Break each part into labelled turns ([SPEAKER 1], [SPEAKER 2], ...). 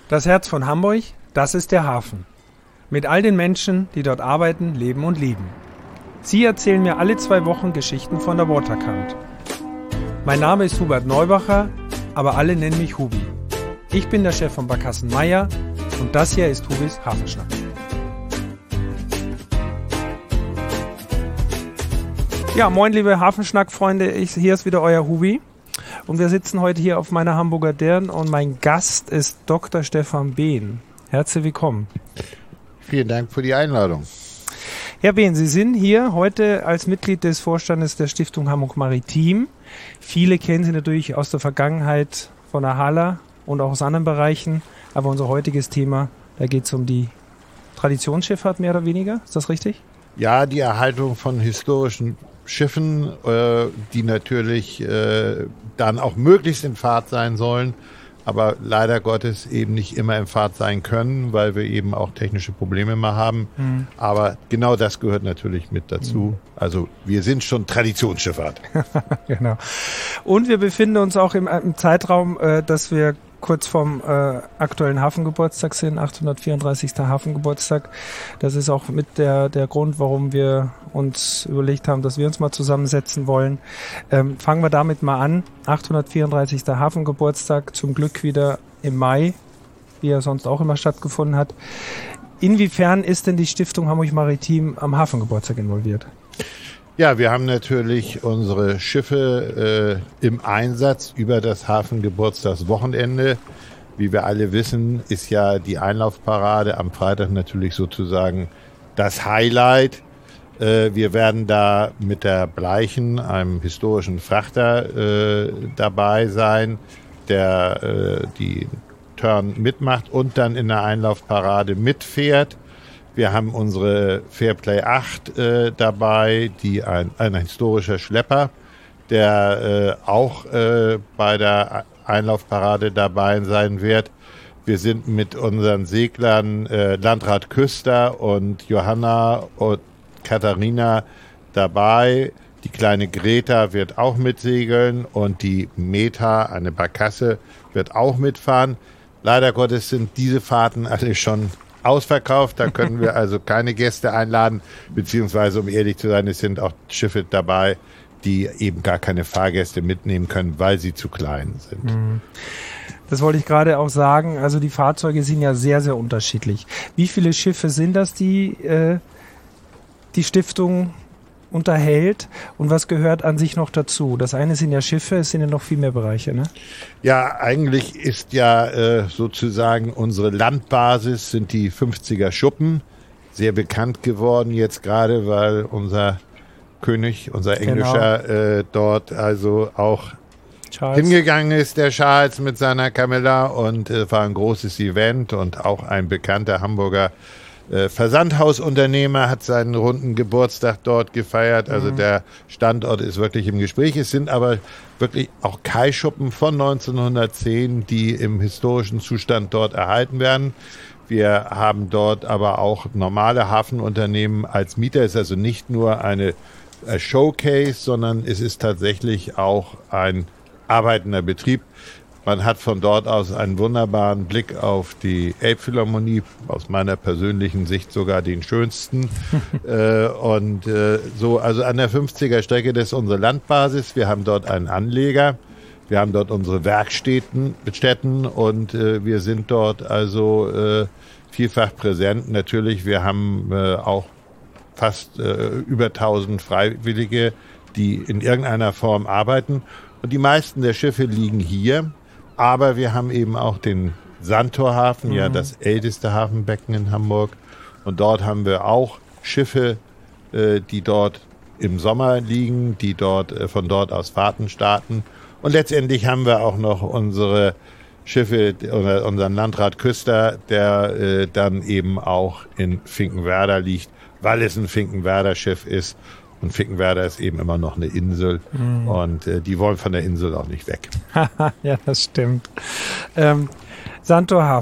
[SPEAKER 1] Das Herz von Hamburg, das ist der Hafen. Mit all den Menschen, die dort arbeiten, leben und lieben. Sie erzählen mir alle 2 Wochen Geschichten von der Waterkant. Mein Name ist Hubert Neubacher, aber alle nennen mich Hubi. Ich bin der Chef von Barkassen Meier und das hier ist Hubis Hafenschnack. Ja, moin liebe Hafenschnack-Freunde, hier ist wieder euer Hubi. Und wir sitzen heute hier auf meiner Hamburger Dern und mein Gast ist Dr. Stefan Behn. Herzlich willkommen.
[SPEAKER 2] Vielen Dank für die Einladung.
[SPEAKER 1] Herr Behn, Sie sind hier heute als Mitglied des Vorstandes der Stiftung Hamburg Maritim. Viele kennen Sie natürlich aus der Vergangenheit von der HHLA und auch aus anderen Bereichen. Aber unser heutiges Thema, da geht es um die Traditionsschifffahrt mehr oder weniger. Ist das richtig?
[SPEAKER 2] Ja, die Erhaltung von historischen Schiffen, die natürlich dann auch möglichst in Fahrt sein sollen, aber leider Gottes eben nicht immer in Fahrt sein können, weil wir eben auch technische Probleme mal haben. Mhm. Aber genau das gehört natürlich mit dazu. Mhm. Also wir sind schon Traditionsschifffahrt.
[SPEAKER 1] Genau. Und wir befinden uns auch im Zeitraum, dass wir kurz vorm aktuellen Hafengeburtstag sind, 834. Hafengeburtstag. Das ist auch mit der Grund, warum wir uns überlegt haben, dass wir uns mal zusammensetzen wollen. Fangen wir damit mal an. 834. Hafengeburtstag, zum Glück wieder im Mai, wie er sonst auch immer stattgefunden hat. Inwiefern ist denn die Stiftung Hamburg Maritim am Hafengeburtstag involviert?
[SPEAKER 2] Ja, wir haben natürlich unsere Schiffe im Einsatz über das Hafengeburtstagswochenende. Wie wir alle wissen, ist ja die Einlaufparade am Freitag natürlich sozusagen das Highlight. Wir werden da mit der Bleichen, einem historischen Frachter, dabei sein, der die Turn mitmacht und dann in der Einlaufparade mitfährt. Wir haben unsere Fairplay 8 dabei, die ein historischer Schlepper, der auch bei der Einlaufparade dabei sein wird. Wir sind mit unseren Seglern Landrat Küster und Johanna und Katharina dabei. Die kleine Greta wird auch mitsegeln und die Meta, eine Barkasse, wird auch mitfahren. Leider Gottes sind diese Fahrten alle schon ausverkauft, da können wir also keine Gäste einladen, beziehungsweise, um ehrlich zu sein, es sind auch Schiffe dabei, die eben gar keine Fahrgäste mitnehmen können, weil sie zu klein sind.
[SPEAKER 1] Das wollte ich gerade auch sagen, also die Fahrzeuge sind ja sehr, sehr unterschiedlich. Wie viele Schiffe sind das, die Stiftung unterhält und was gehört an sich noch dazu? Das eine sind ja Schiffe, es sind ja noch viel mehr Bereiche, ne?
[SPEAKER 2] Ja, eigentlich ist ja sozusagen unsere Landbasis sind die 50er Schuppen, sehr bekannt geworden jetzt gerade, weil unser König, unser englischer dort also auch hingegangen ist, der Charles mit seiner Camilla und war ein großes Event und auch ein bekannter Hamburger Versandhausunternehmer hat seinen runden Geburtstag dort gefeiert. Also der Standort ist wirklich im Gespräch. Es sind aber wirklich auch Kaischuppen von 1910, die im historischen Zustand dort erhalten werden. Wir haben dort aber auch normale Hafenunternehmen als Mieter. Es ist also nicht nur eine Showcase, sondern es ist tatsächlich auch ein arbeitender Betrieb. Man hat von dort aus einen wunderbaren Blick auf die Elbphilharmonie, aus meiner persönlichen Sicht sogar den schönsten. So, also an der 50er Strecke, das ist unsere Landbasis. Wir haben dort einen Anleger, wir haben dort unsere Werkstätten und wir sind dort also vielfach präsent. Natürlich, wir haben auch fast über 1000 Freiwillige, die in irgendeiner Form arbeiten. Und die meisten der Schiffe liegen hier. Aber wir haben eben auch den Sandtorhafen, ja das älteste Hafenbecken in Hamburg. Und dort haben wir auch Schiffe, die dort im Sommer liegen, die dort von dort aus Fahrten starten. Und letztendlich haben wir auch noch unsere Schiffe, unseren Landrat Küster, der dann eben auch in Finkenwerder liegt, weil es ein Finkenwerder Schiff ist. Und Finkenwerder ist eben immer noch eine Insel und die wollen von der Insel auch nicht weg.
[SPEAKER 1] Ja, das stimmt. Sandtorhafen.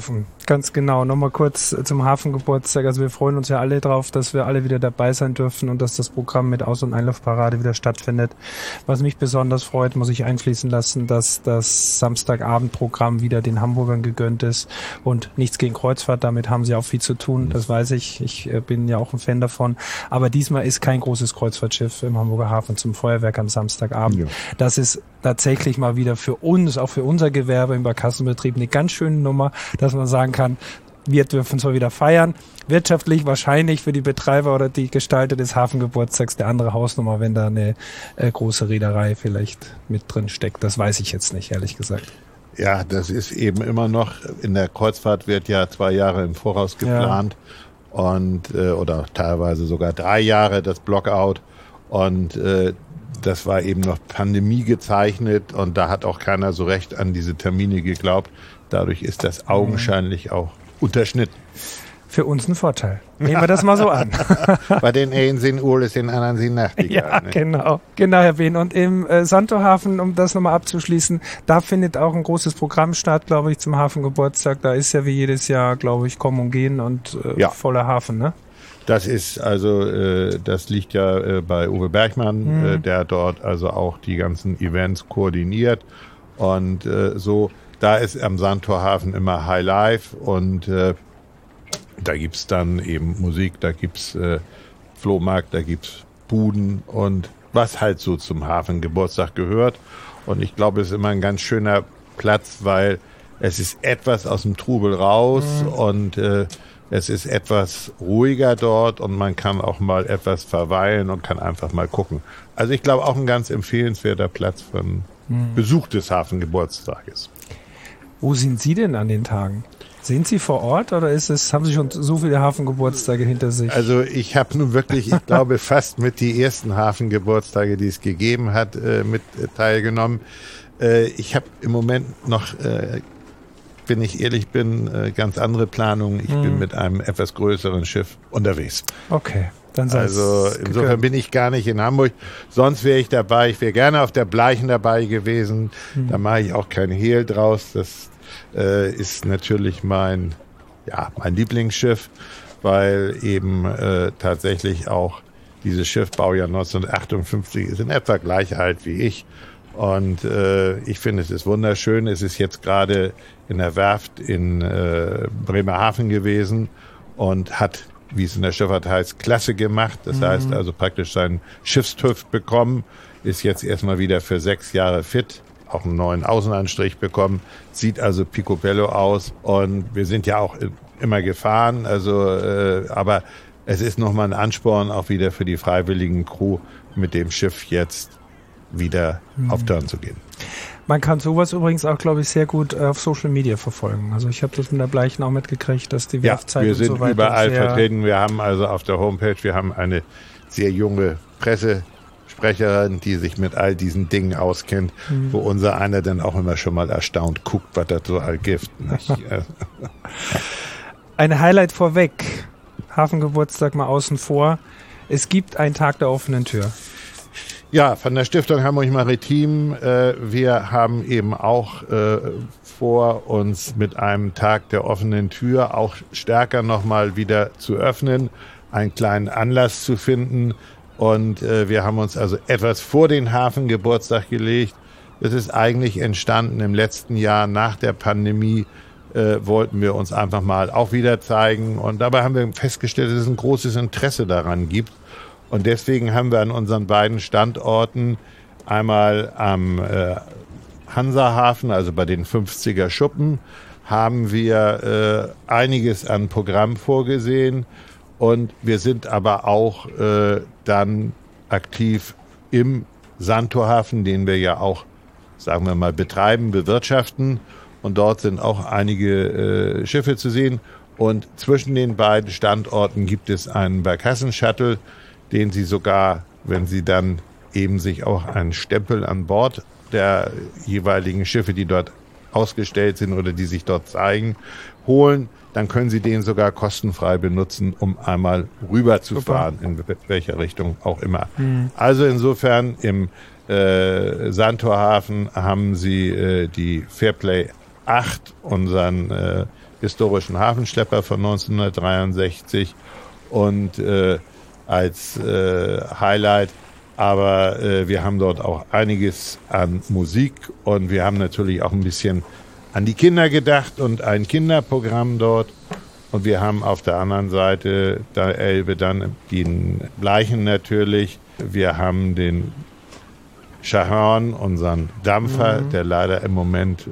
[SPEAKER 1] Ganz genau. Nochmal kurz zum Hafengeburtstag. Also wir freuen uns ja alle drauf, dass wir alle wieder dabei sein dürfen und dass das Programm mit Aus- und Einlaufparade wieder stattfindet. Was mich besonders freut, muss ich einfließen lassen, dass das Samstagabendprogramm wieder den Hamburgern gegönnt ist und nichts gegen Kreuzfahrt. Damit haben sie auch viel zu tun. Das weiß ich. Ich bin ja auch ein Fan davon. Aber diesmal ist kein großes Kreuzfahrtschiff im Hamburger Hafen zum Feuerwerk am Samstagabend. Ja. Das ist tatsächlich mal wieder für uns, auch für unser Gewerbe im Barkassenbetrieb, eine ganz schöne Nummer, dass man sagen kann, wir dürfen zwar wieder feiern, wirtschaftlich wahrscheinlich für die Betreiber oder die Gestalter des Hafengeburtstags der andere Hausnummer, wenn da eine große Reederei vielleicht mit drin steckt. Das weiß ich jetzt nicht, ehrlich gesagt.
[SPEAKER 2] Ja, das ist eben immer noch, in der Kreuzfahrt wird ja 2 Jahre im Voraus geplant und oder teilweise sogar 3 Jahre das Blockout und das war eben noch Pandemie gezeichnet und da hat auch keiner so recht an diese Termine geglaubt. Dadurch ist das augenscheinlich auch unterschnitten.
[SPEAKER 1] Für uns ein Vorteil. Nehmen wir das mal so an.
[SPEAKER 2] Bei den einen sind Urles, den anderen sind Nachtigall.
[SPEAKER 1] Ja, ne? Genau, Herr Behn. Und im Santorhafen, um das nochmal abzuschließen, da findet auch ein großes Programm statt, glaube ich, zum Hafengeburtstag. Da ist ja wie jedes Jahr, glaube ich, Kommen und Gehen und voller Hafen, ne?
[SPEAKER 2] Das ist also, das liegt ja bei Uwe Bergmann, der dort also auch die ganzen Events koordiniert und so. Da ist am Sandtorhafen immer High Life und da gibt's dann eben Musik, da gibt's Flohmarkt, da gibt's Buden und was halt so zum Hafengeburtstag gehört. Und ich glaube, es ist immer ein ganz schöner Platz, weil es ist etwas aus dem Trubel raus und es ist etwas ruhiger dort und man kann auch mal etwas verweilen und kann einfach mal gucken. Also ich glaube auch ein ganz empfehlenswerter Platz für einen Besuch des Hafengeburtstages.
[SPEAKER 1] Wo sind Sie denn an den Tagen? Sind Sie vor Ort oder haben Sie schon so viele Hafengeburtstage hinter sich?
[SPEAKER 2] Also ich habe nun wirklich, ich glaube, fast mit die ersten Hafengeburtstage, die es gegeben hat, mit teilgenommen. Ich habe im Moment noch, wenn ich ehrlich bin, ganz andere Planungen. Ich bin mit einem etwas größeren Schiff unterwegs.
[SPEAKER 1] Okay.
[SPEAKER 2] Also insofern bin ich gar nicht in Hamburg. Sonst wäre ich dabei. Ich wäre gerne auf der Bleichen dabei gewesen. Da mache ich auch kein Hehl draus. Das ist natürlich mein Lieblingsschiff, weil eben tatsächlich auch dieses Schiff, Baujahr 1958, ist in etwa gleich alt wie ich. Und ich finde, es ist wunderschön. Es ist jetzt gerade in der Werft in Bremerhaven gewesen und hat, wie es in der Schifffahrt heißt, Klasse gemacht. Das heißt also praktisch seinen Schiffstüv bekommen, ist jetzt erstmal wieder für 6 Jahre fit, auch einen neuen Außenanstrich bekommen, sieht also picobello aus und wir sind ja auch immer gefahren, also aber es ist nochmal ein Ansporn auch wieder für die freiwilligen Crew, mit dem Schiff jetzt wieder auf Turn zu gehen.
[SPEAKER 1] Man kann sowas übrigens auch, glaube ich, sehr gut auf Social Media verfolgen. Also ich habe das mit der Bleichen auch mitgekriegt, dass die Werftzeit
[SPEAKER 2] und so weiter. Wir sind überall vertreten. Wir haben also auf der Homepage, wir haben eine sehr junge Pressesprecherin, die sich mit all diesen Dingen auskennt, wo unser einer dann auch immer schon mal erstaunt guckt, was das so all gibt.
[SPEAKER 1] Ein Highlight vorweg. Hafengeburtstag mal außen vor. Es gibt einen Tag der offenen Tür.
[SPEAKER 2] Ja, von der Stiftung Hamburg Maritim. Wir haben eben auch vor, uns mit einem Tag der offenen Tür auch stärker nochmal wieder zu öffnen, einen kleinen Anlass zu finden. Und wir haben uns also etwas vor den Hafengeburtstag gelegt. Es ist eigentlich entstanden im letzten Jahr nach der Pandemie. Wollten wir uns einfach mal auch wieder zeigen. Und dabei haben wir festgestellt, dass es ein großes Interesse daran gibt. Und deswegen haben wir an unseren beiden Standorten einmal am Hansahafen, also bei den 50er Schuppen, haben wir einiges an Programm vorgesehen. Und wir sind aber auch dann aktiv im Sandtorhafen, den wir ja auch, sagen wir mal, betreiben, bewirtschaften. Und dort sind auch einige Schiffe zu sehen. Und zwischen den beiden Standorten gibt es einen Barkassen-Shuttle, den Sie sogar, wenn Sie dann eben sich auch einen Stempel an Bord der jeweiligen Schiffe, die dort ausgestellt sind oder die sich dort zeigen, holen, dann können Sie den sogar kostenfrei benutzen, um einmal rüber zu fahren, in welcher Richtung auch immer. Also insofern im Sandtorhafen haben Sie die Fairplay 8, unseren historischen Hafenschlepper von 1963 und als Highlight. Aber wir haben dort auch einiges an Musik und wir haben natürlich auch ein bisschen an die Kinder gedacht und ein Kinderprogramm dort. Und wir haben auf der anderen Seite der Elbe dann den Bleichen natürlich. Wir haben den Schahörn, unseren Dampfer, der leider im Moment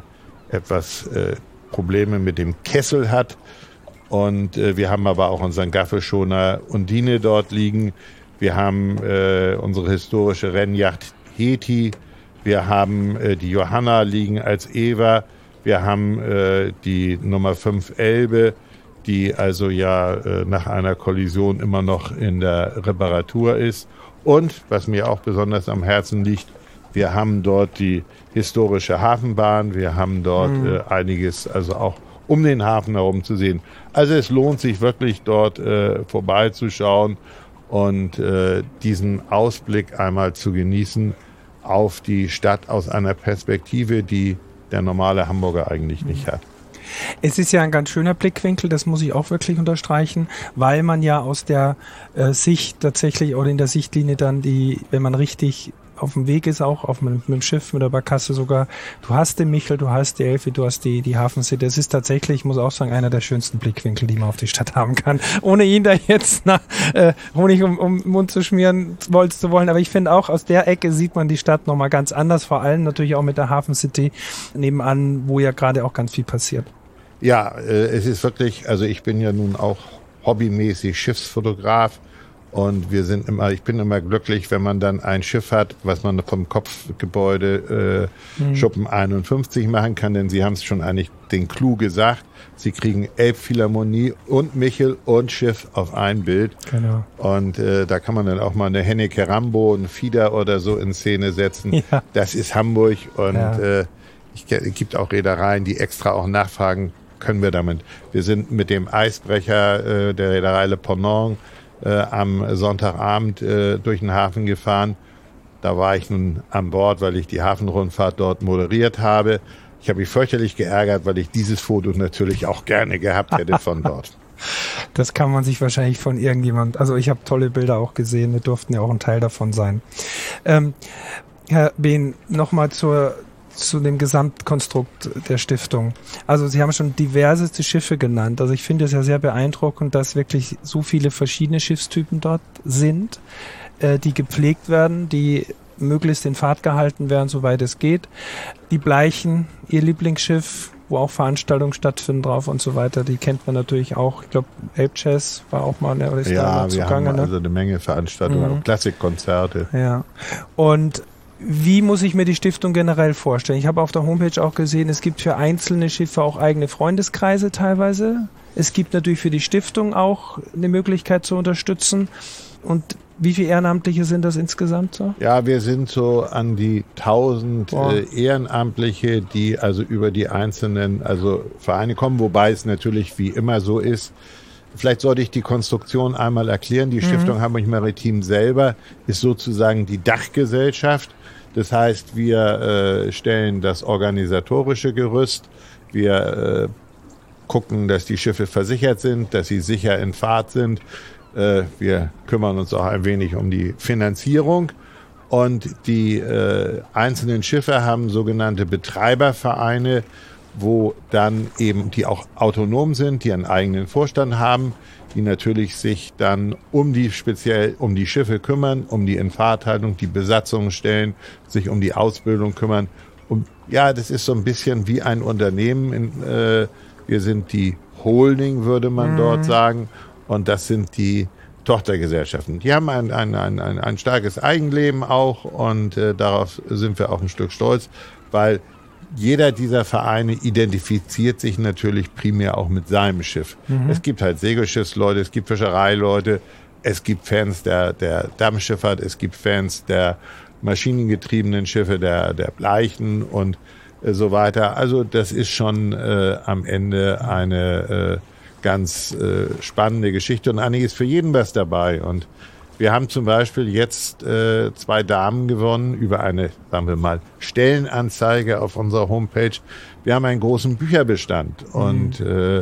[SPEAKER 2] etwas Probleme mit dem Kessel hat. Und wir haben aber auch unseren Gaffelschoner Undine dort liegen. Wir haben unsere historische Rennjacht Heti. Wir haben die Johanna liegen als Ewer. Wir haben die Nummer 5 Elbe, die also nach einer Kollision immer noch in der Reparatur ist. Und, was mir auch besonders am Herzen liegt, wir haben dort die historische Hafenbahn. Wir haben dort einiges, also auch um den Hafen herum zu sehen. Also es lohnt sich wirklich dort vorbeizuschauen und diesen Ausblick einmal zu genießen auf die Stadt aus einer Perspektive, die der normale Hamburger eigentlich nicht hat.
[SPEAKER 1] Es ist ja ein ganz schöner Blickwinkel, das muss ich auch wirklich unterstreichen, weil man ja aus der Sicht tatsächlich oder in der Sichtlinie dann wenn man richtig auf dem Weg ist, auch mit dem Schiff, mit der Barkasse sogar, du hast den Michel, du hast die Elfe, du hast die Hafencity. Das ist tatsächlich, ich muss auch sagen, einer der schönsten Blickwinkel, die man auf die Stadt haben kann. Ohne ihn da jetzt Honig um den Mund zu schmieren zu wollen. Aber ich finde auch, aus der Ecke sieht man die Stadt nochmal ganz anders, vor allem natürlich auch mit der Hafencity nebenan, wo ja gerade auch ganz viel passiert.
[SPEAKER 2] Ja, es ist wirklich, also ich bin ja nun auch hobbymäßig Schiffsfotograf und ich bin immer glücklich, wenn man dann ein Schiff hat, was man vom Kopfgebäude Schuppen 51 machen kann, denn Sie haben es schon eigentlich den Clou gesagt. Sie kriegen Elbphilharmonie und Michel und Schiff auf ein Bild.
[SPEAKER 1] Genau.
[SPEAKER 2] Und da kann man dann auch mal eine Hennecke Rambo, einen Fieder oder so in Szene setzen. Ja. Das ist Hamburg und es gibt auch Reedereien, die extra auch nachfragen, können wir damit. Wir sind mit dem Eisbrecher der Reederei Le Ponant am Sonntagabend durch den Hafen gefahren. Da war ich nun an Bord, weil ich die Hafenrundfahrt dort moderiert habe. Ich habe mich fürchterlich geärgert, weil ich dieses Foto natürlich auch gerne gehabt hätte von dort.
[SPEAKER 1] Das kann man sich wahrscheinlich von irgendjemand, also ich habe tolle Bilder auch gesehen, wir durften ja auch ein Teil davon sein. Herr Behn, nochmal zu dem Gesamtkonstrukt der Stiftung. Also Sie haben schon diverseste Schiffe genannt. Also ich finde es ja sehr beeindruckend, dass wirklich so viele verschiedene Schiffstypen dort sind, die gepflegt werden, die möglichst in Fahrt gehalten werden, soweit es geht. Die Bleichen, Ihr Lieblingsschiff, wo auch Veranstaltungen stattfinden drauf und so weiter, die kennt man natürlich auch. Ich glaube, Elbjazz war auch mal eine
[SPEAKER 2] wir haben also eine Menge Veranstaltungen, Klassikkonzerte.
[SPEAKER 1] Ja. Und wie muss ich mir die Stiftung generell vorstellen? Ich habe auf der Homepage auch gesehen, es gibt für einzelne Schiffe auch eigene Freundeskreise teilweise. Es gibt natürlich für die Stiftung auch eine Möglichkeit zu unterstützen. Und wie viele Ehrenamtliche sind das insgesamt so?
[SPEAKER 2] Ja, wir sind so an die 1000 Ehrenamtliche, die also über die einzelnen Vereine kommen, wobei es natürlich wie immer so ist. Vielleicht sollte ich die Konstruktion einmal erklären. Die Stiftung Hamburg Maritim selber ist sozusagen die Dachgesellschaft. Das heißt, wir stellen das organisatorische Gerüst. Wir gucken, dass die Schiffe versichert sind, dass sie sicher in Fahrt sind. Wir kümmern uns auch ein wenig um die Finanzierung. Und die einzelnen Schiffe haben sogenannte Betreibervereine, wo dann eben die auch autonom sind, die einen eigenen Vorstand haben, die natürlich sich dann speziell um die Schiffe kümmern, um die Infahrthaltung, die Besatzung stellen, sich um die Ausbildung kümmern. Und ja, das ist so ein bisschen wie ein Unternehmen. Wir sind die Holding, würde man dort sagen, und das sind die Tochtergesellschaften. Die haben ein starkes Eigenleben auch und darauf sind wir auch ein Stück stolz, weil jeder dieser Vereine identifiziert sich natürlich primär auch mit seinem Schiff. Es gibt halt Segelschiffsleute, es gibt Fischereileute, es gibt Fans der Dampfschifffahrt, es gibt Fans der maschinengetriebenen Schiffe, der Bleichen und so weiter. Also das ist schon am Ende eine ganz spannende Geschichte und einiges für jeden was dabei. Und Wir haben zum Beispiel jetzt 2 Damen gewonnen über eine, sagen wir mal, Stellenanzeige auf unserer Homepage. Wir haben einen großen Bücherbestand und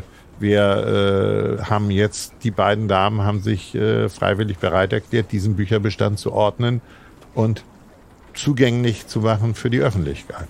[SPEAKER 2] wir haben jetzt, die beiden Damen haben sich freiwillig bereit erklärt, diesen Bücherbestand zu ordnen und zugänglich zu machen für die Öffentlichkeit.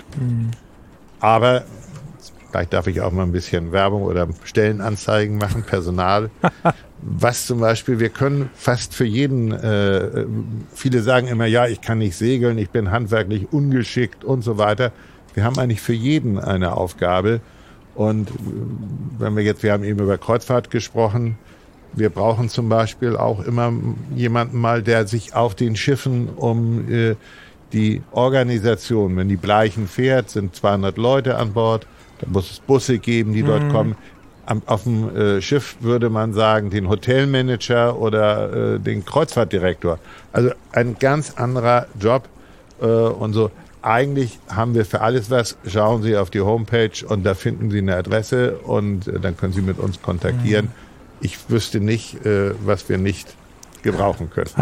[SPEAKER 2] Aber vielleicht darf ich auch mal ein bisschen Werbung oder Stellenanzeigen machen, Personal. Was zum Beispiel, wir können fast für jeden, viele sagen immer, ja, ich kann nicht segeln, ich bin handwerklich ungeschickt und so weiter. Wir haben eigentlich für jeden eine Aufgabe. Und wenn wir haben eben über Kreuzfahrt gesprochen, wir brauchen zum Beispiel auch immer jemanden mal, der sich auf den Schiffen um die Organisation, wenn die Bleichen fährt, sind 200 Leute an Bord, da muss es Busse geben, die dort kommen. Auf dem Schiff würde man sagen, den Hotelmanager oder den Kreuzfahrtdirektor. Also ein ganz anderer Job und so. Eigentlich haben wir für alles was. Schauen Sie auf die Homepage und da finden Sie eine Adresse und dann können Sie mit uns kontaktieren. Ich wüsste nicht, was wir nicht gebrauchen können.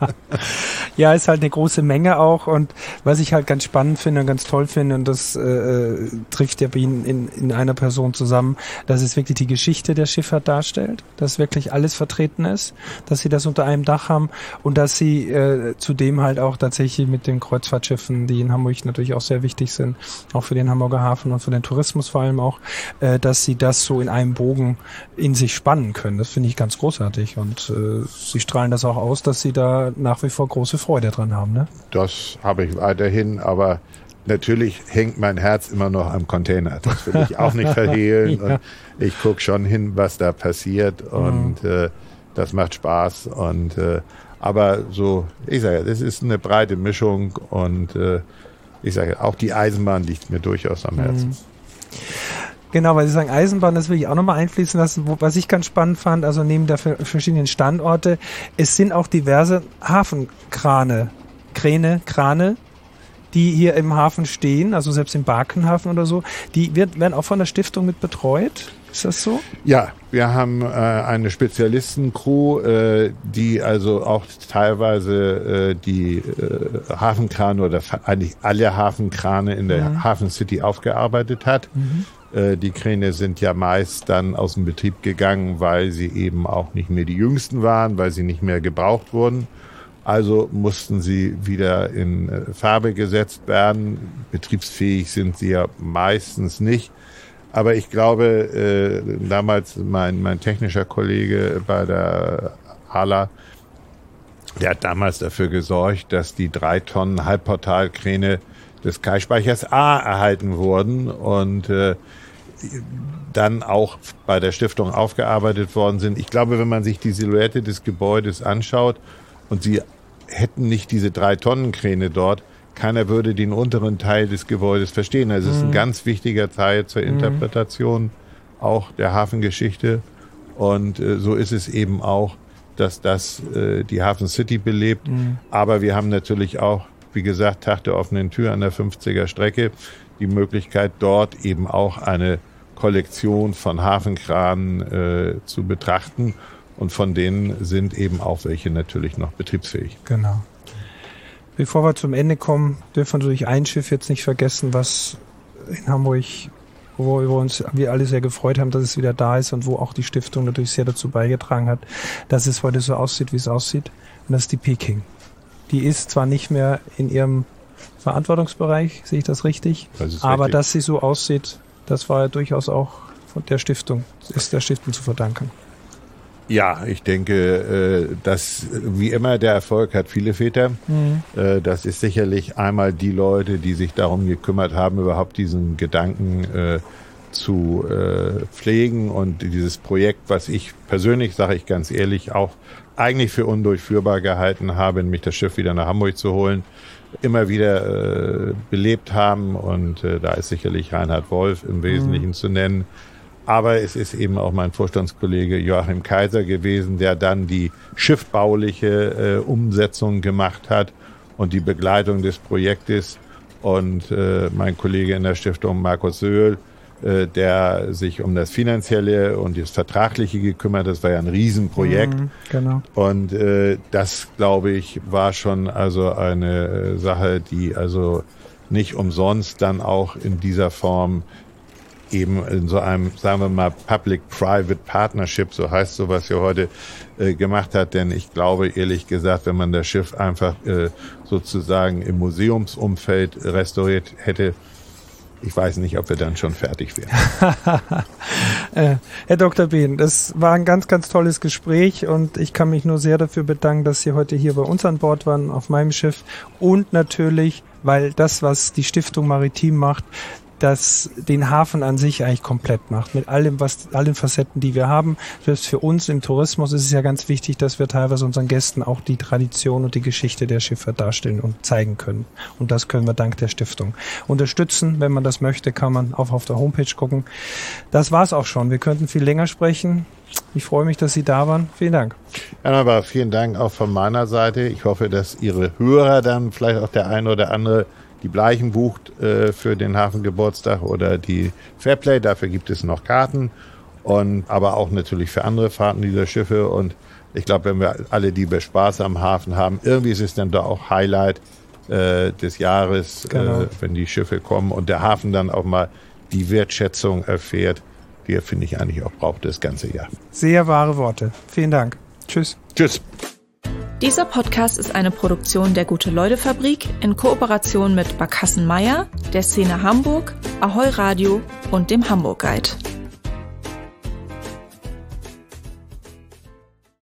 [SPEAKER 1] Ja, ist halt eine große Menge auch und was ich halt ganz spannend finde und ganz toll finde und das trifft ja bei Ihnen in einer Person zusammen, dass es wirklich die Geschichte der Schifffahrt darstellt, dass wirklich alles vertreten ist, dass Sie das unter einem Dach haben und dass Sie zudem halt auch tatsächlich mit den Kreuzfahrtschiffen, die in Hamburg natürlich auch sehr wichtig sind, auch für den Hamburger Hafen und für den Tourismus vor allem auch, dass Sie das so in einem Bogen in sich spannen können. Das finde ich ganz großartig und Sie strahlen das auch aus, dass Sie da nach wie vor große Freude dran haben, ne?
[SPEAKER 2] Das habe ich weiterhin, aber natürlich hängt mein Herz immer noch am Container. Das will ich auch nicht verhehlen. Ja. Und ich gucke schon hin, was da passiert und das macht Spaß. Und aber so, ich sage, das ist eine breite Mischung und ich sage, auch die Eisenbahn liegt mir durchaus am Herzen.
[SPEAKER 1] Genau, weil Sie sagen Eisenbahn, das will ich auch nochmal einfließen lassen. Was ich ganz spannend fand, also neben der verschiedenen Standorte, es sind auch diverse Hafenkrane, Krane, die hier im Hafen stehen, also selbst im Barkenhafen oder so, die werden auch von der Stiftung mit betreut. Ist das so?
[SPEAKER 2] Ja, wir haben eine Spezialistencrew, die also auch teilweise die Hafenkrane oder eigentlich alle Hafenkrane in der Hafen City aufgearbeitet hat. Die Kräne sind ja meist dann aus dem Betrieb gegangen, weil sie eben auch nicht mehr die jüngsten waren, weil sie nicht mehr gebraucht wurden. Also mussten sie wieder in Farbe gesetzt werden. Betriebsfähig sind sie ja meistens nicht. Aber ich glaube, damals mein technischer Kollege bei der HALA, der hat damals dafür gesorgt, dass die 3 Tonnen Halbportalkräne des Kai-Speichers A erhalten wurden und dann auch bei der Stiftung aufgearbeitet worden sind. Ich glaube, wenn man sich die Silhouette des Gebäudes anschaut und sie hätten nicht diese 3-Tonnen-Kräne dort, keiner würde den unteren Teil des Gebäudes verstehen. Also es ist ein ganz wichtiger Teil zur Interpretation auch der Hafengeschichte. Und so ist es eben auch, dass das die Hafen City belebt. Aber wir haben natürlich auch, wie gesagt, Tag der offenen Tür an der 50er Strecke, die Möglichkeit, dort eben auch eine Kollektion von Hafenkranen zu betrachten. Und von denen sind eben auch welche natürlich noch betriebsfähig.
[SPEAKER 1] Genau. Bevor wir zum Ende kommen, dürfen wir natürlich ein Schiff jetzt nicht vergessen, was in Hamburg, wo wir alle sehr gefreut haben, dass es wieder da ist und wo auch die Stiftung natürlich sehr dazu beigetragen hat, dass es heute so aussieht, wie es aussieht. Und das ist die Peking. Die ist zwar nicht mehr in ihrem Verantwortungsbereich, sehe ich das richtig? Aber richtig. Dass sie so aussieht, das war ja durchaus auch von der Stiftung, ist der Stiftung zu verdanken.
[SPEAKER 2] Ja, ich denke, dass wie immer der Erfolg hat viele Väter. Das ist sicherlich einmal die Leute, die sich darum gekümmert haben, überhaupt diesen Gedanken zu pflegen und dieses Projekt, was ich persönlich, sage ich ganz ehrlich, auch eigentlich für undurchführbar gehalten habe, nämlich das Schiff wieder nach Hamburg zu holen, immer wieder belebt haben. Und da ist sicherlich Reinhard Wolf im Wesentlichen zu nennen. Aber es ist eben auch mein Vorstandskollege Joachim Kaiser gewesen, der dann die schiffbauliche Umsetzung gemacht hat und die Begleitung des Projektes. Und mein Kollege in der Stiftung, Markus Söhl, der sich um das Finanzielle und das Vertragliche gekümmert. Das war ja ein Riesenprojekt.
[SPEAKER 1] Genau.
[SPEAKER 2] Und das, glaube ich, war schon also eine Sache, die also nicht umsonst dann auch in dieser Form eben in so einem, sagen wir mal, Public-Private Partnership, so heißt sowas hier heute, gemacht hat. Denn ich glaube, ehrlich gesagt, wenn man das Schiff einfach sozusagen im Museumsumfeld restauriert hätte, ich weiß nicht, ob wir dann schon fertig wären.
[SPEAKER 1] Herr Dr. Behn, das war ein ganz, ganz tolles Gespräch und ich kann mich nur sehr dafür bedanken, dass Sie heute hier bei uns an Bord waren, auf meinem Schiff. Und natürlich, weil das, was die Stiftung Maritim macht, das den Hafen an sich eigentlich komplett macht. Mit allen Facetten, die wir haben. Selbst für uns im Tourismus ist es ja ganz wichtig, dass wir teilweise unseren Gästen auch die Tradition und die Geschichte der Schiffe darstellen und zeigen können. Und das können wir dank der Stiftung unterstützen. Wenn man das möchte, kann man auch auf der Homepage gucken. Das war's auch schon. Wir könnten viel länger sprechen. Ich freue mich, dass Sie da waren. Vielen Dank.
[SPEAKER 2] Ja, aber vielen Dank auch von meiner Seite. Ich hoffe, dass Ihre Hörer dann vielleicht auch der eine oder andere die Bleichen bucht für den Hafengeburtstag oder die Fairplay. Dafür gibt es noch Karten. Aber auch natürlich für andere Fahrten dieser Schiffe. Und ich glaube, wenn wir alle, die wir Spaß am Hafen haben, irgendwie ist es dann doch auch Highlight des Jahres,
[SPEAKER 1] genau.
[SPEAKER 2] Wenn die Schiffe kommen und der Hafen dann auch mal die Wertschätzung erfährt, die er, finde ich, eigentlich auch braucht das ganze Jahr.
[SPEAKER 1] Sehr wahre Worte. Vielen Dank. Tschüss.
[SPEAKER 2] Tschüss.
[SPEAKER 3] Dieser Podcast ist eine Produktion der Gute-Leute-Fabrik in Kooperation mit Barkassen Meier, der Szene Hamburg, Ahoi Radio und dem Hamburg Guide.